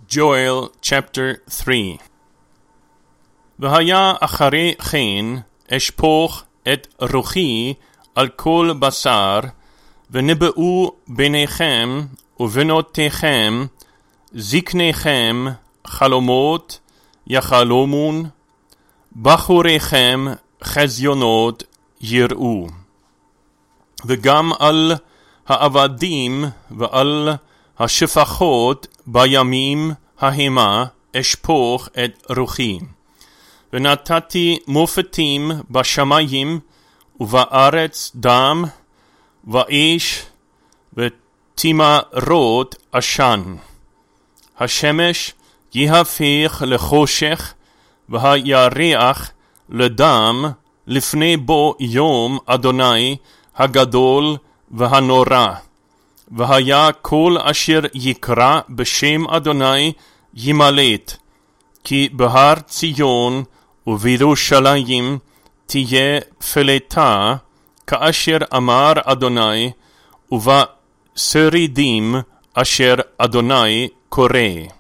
Joel chapter 3. והיה אחרי כן אשפוך את רוחי על כל בשר, ונבאו בניכם ובנותיכם זקניכם חלומות יחלומון, בחוריכם חזיונות יראו. וגם על העבדים ועל השפחות בימים ההמה אשפוך את רוחי. ונתתי מופתים בשמיים ובארץ דם ואש ותמרות עשן. השמש יהפך לחושך והירח לדם לפני בוא יום אדוני הגדול והנורא. והיה כל אשר יקרא בשם אדוני ימלט, כי בהר ציון ובירושלים תהיה פלטה, כאשר אמר אדוני, ובשרידים אשר אדוני קורא.